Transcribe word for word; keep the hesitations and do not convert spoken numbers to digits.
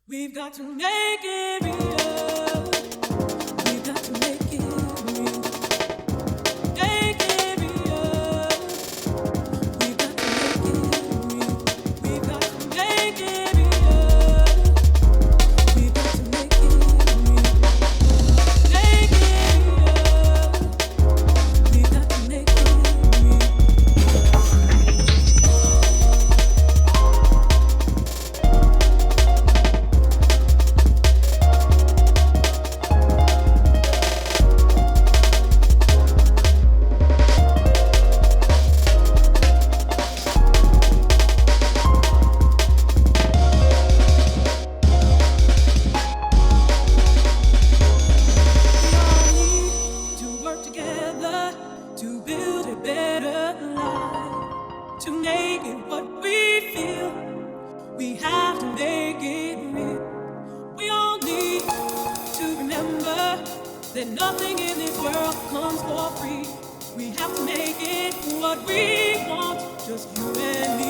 We've got to make it real. We've got to make it real. Make it real. We've got to make it real. We've got to make it real. We've got to make it real. Make it real. We've got to make it real. To build a better life, to make it what we feel, we have to make it real. We all need to remember that nothing in this world comes for free. We have to make it what we want, just you and me.